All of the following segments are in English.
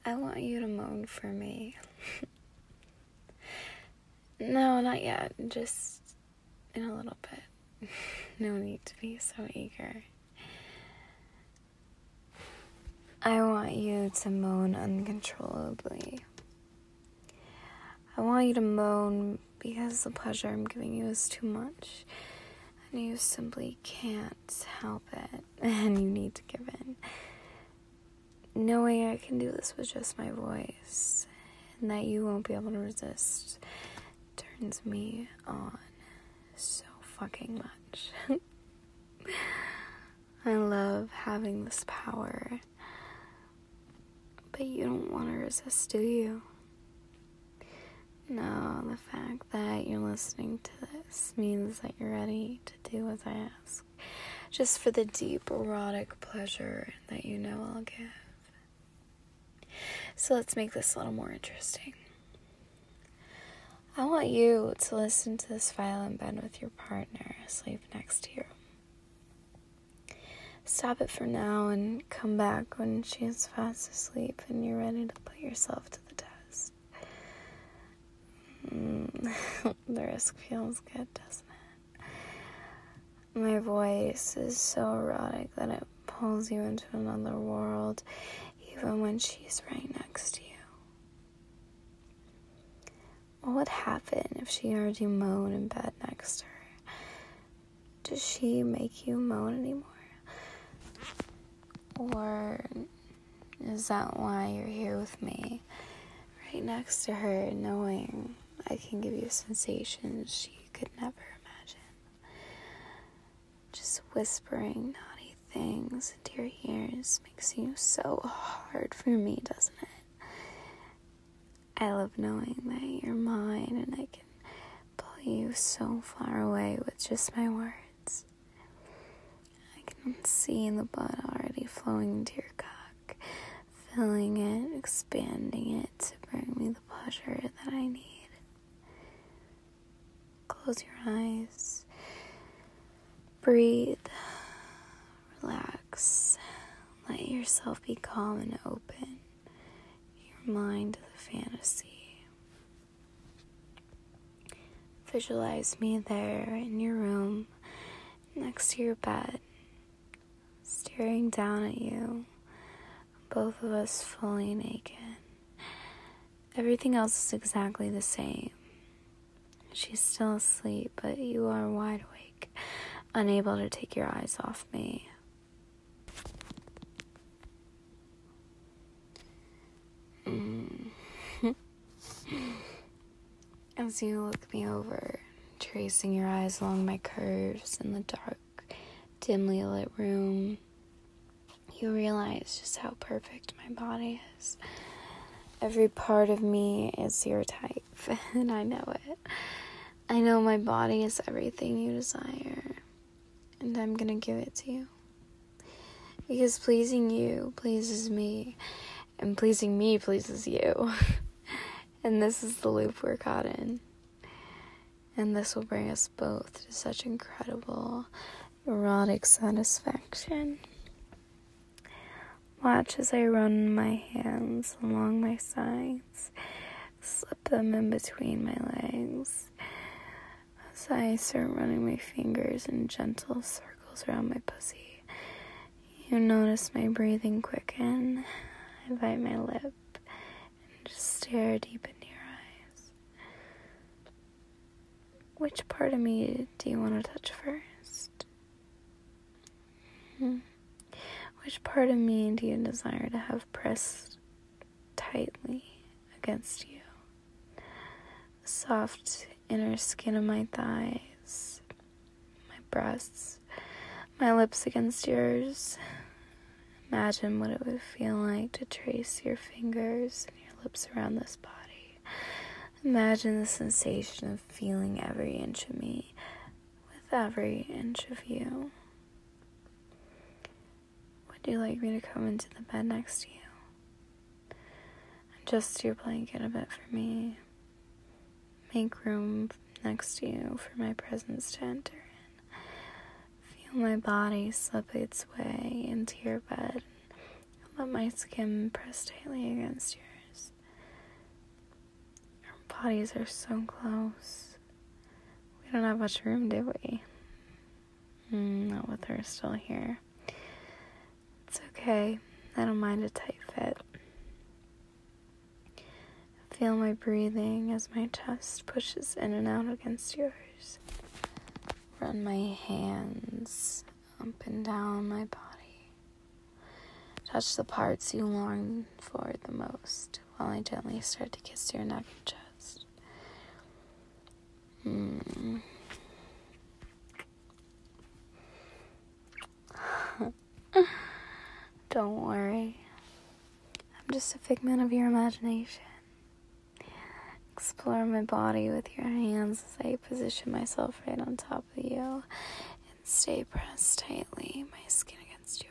I want you to moan for me. No, not yet. Just in a little bit. No need to be so eager. I want you to moan uncontrollably. I want you to moan because the pleasure I'm giving you is too much. And you simply can't help it. And you need to give in. Knowing I can do this with just my voice. And that you won't be able to resist. Turns me on so fucking much. I love having this power. But you don't want to resist, do you? No, the fact that you're listening to this means that you're ready to do as I ask. Just for the deep erotic pleasure that you know I'll give. So let's make this a little more interesting. I want you to listen to this file in bed with your partner asleep next to you. Stop it for now and come back when she's fast asleep and you're ready to put yourself to the test. The risk feels good, doesn't it? My voice is so erotic that it pulls you into another world, even when she's right next to you. What would happen if she heard you moan in bed next to her? Does she make you moan anymore? Or is that why you're here with me, right next to her, knowing I can give you sensations she could never imagine? Just whispering naughty things into your ears makes you so hard for me, doesn't it? I love knowing that you're mine and I can pull you so far away with just my words. I can see the blood already flowing into your cock, filling it, expanding it to bring me the pleasure that I need. Close your eyes. Breathe. Relax. Let yourself be calm and open. Your mind to the fantasy. Visualize me there in your room, next to your bed, staring down at you, both of us fully naked. Everything else is exactly the same. She's still asleep, but you are wide awake, unable to take your eyes off me. As you look me over, tracing your eyes along my curves in the dark, dimly lit room, you realize just how perfect my body is. Every part of me is your type, and I know it. I know my body is everything you desire, and I'm gonna give it to you. Because pleasing you pleases me, and pleasing me pleases you. And this is the loop we're caught in. And this will bring us both to such incredible erotic satisfaction. Watch as I run my hands along my sides, slip them in between my legs. As I start running my fingers in gentle circles around my pussy, you notice my breathing quicken. I bite my lip and just stare deep into your eyes. Which part of me do you want to touch first? Which part of me do you desire to have pressed tightly against you? The soft inner skin of my thighs, my breasts, my lips against yours. Imagine what it would feel like to trace your fingers and your lips around this body. Imagine the sensation of feeling every inch of me with every inch of you. Would you like me to come into the bed next to you? Adjust your blanket a bit for me. Make room next to you for my presence to enter in. Feel my body slip its way into your bed, Let my skin press tightly against yours. Our bodies are so close. We don't have much room, do we? Not with her still here. It's okay. I don't mind a tight fit. Feel my breathing as my chest pushes in and out against yours. Run my hands up and down my body. Touch the parts you long for the most while I gently start to kiss your neck and chest. Don't worry. I'm just a figment of your imagination. Explore my body with your hands as I position myself right on top of you and stay pressed tightly, my skin against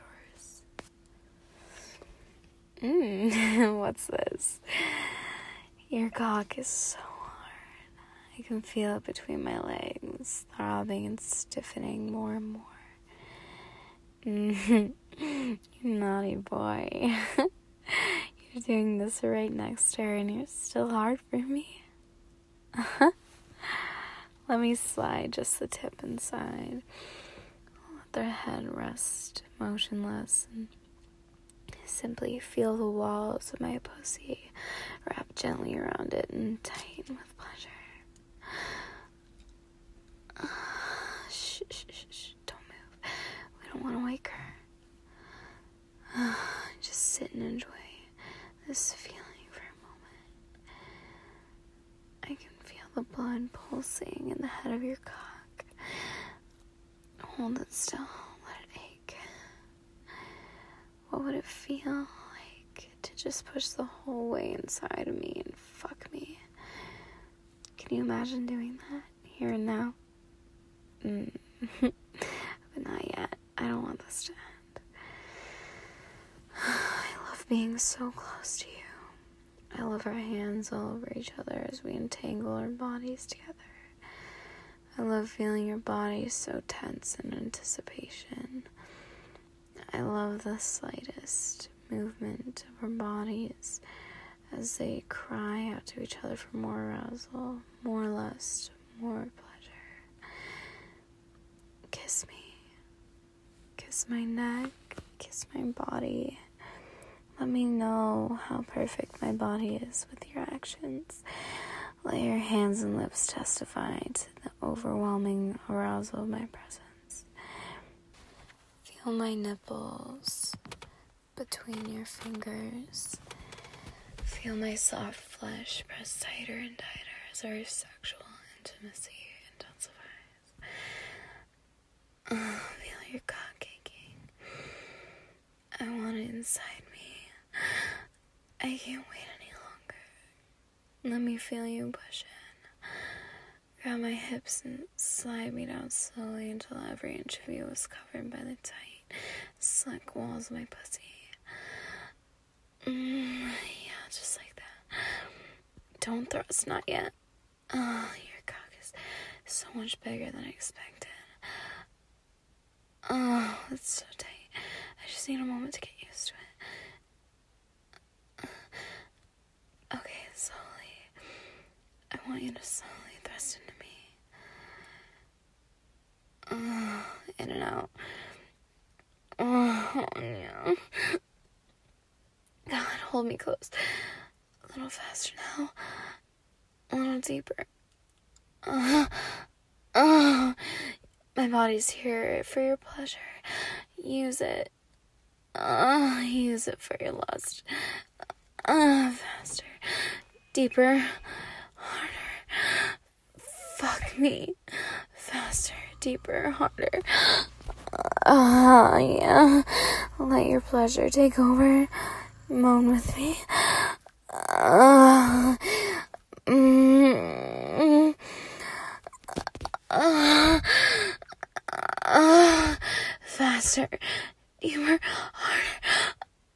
yours. What's this? Your cock is so hard. I can feel it between my legs, throbbing and stiffening more and more. You naughty boy. You're doing this right next to her and you're still hard for me. Let me slide just the tip inside. Let their head rest motionless and simply feel the walls of my pussy wrap gently around it and tighten with pleasure. Shh, don't move. We don't want to wake her. Just sit and enjoy this feeling for a moment. I can feel the blood pulsing in the head of your cock. Hold it still. Let it ache. What would it feel like to just push the whole way inside of me and fuck me? Can you imagine doing that here and now? But not yet. I don't want this to end. I love being so close to you. I love our hands all over each other as we entangle our bodies together. I love feeling your body so tense in anticipation. I love the slightest movement of our bodies as they cry out to each other for more arousal, more lust, more pleasure. Kiss me. Kiss my neck. Kiss my body. Let me know how perfect my body is with your actions. Let your hands and lips testify to the overwhelming arousal of my presence. Feel my nipples between your fingers. Feel my soft flesh press tighter and tighter as our sexual intimacy intensifies. Feel your cock aching. I want it inside me. I can't wait any longer. Let me feel you push in. Grab my hips and slide me down slowly until every inch of you was covered by the tight, slick walls of my pussy. Yeah, just like that. Don't thrust, not yet. Your cock is so much bigger than I expected. It's so tight. I just need a moment to get used to it. Okay, slowly. I want you to slowly thrust into me. In and out. Oh, yeah. God, hold me close. A little faster now. A little deeper. My body's here for your pleasure. Use it. Use it for your lust. Faster. Deeper. Harder. Fuck me. Faster. Deeper. Harder. Yeah. Let your pleasure take over. Moan with me. Faster. Deeper. Harder.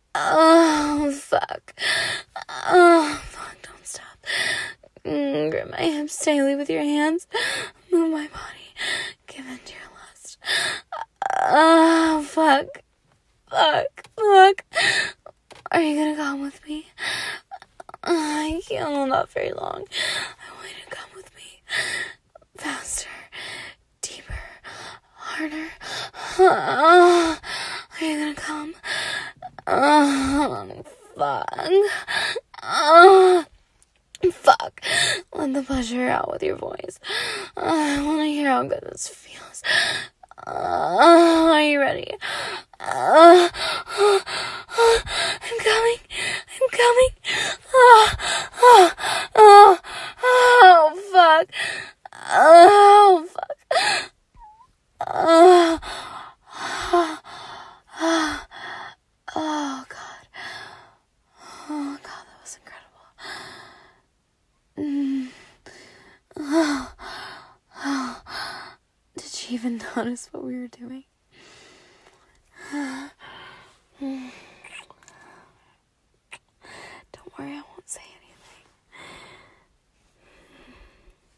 Fuck. Fuck, don't stop. Grip my hips tightly with your hands. Move my body. Give in to your lust. Fuck. Are you gonna come with me? I can't hold out very long. I want you to come with me. Faster. Deeper. Harder. Are you gonna come? Fuck. Let the pleasure out with your voice. I want to hear how good this feels. Are you ready? I'm coming. I'm coming. Oh, fuck. Oh, fuck. Oh, God. Oh, God, that was incredible. Did she even notice what we were doing? Don't worry, I won't say anything.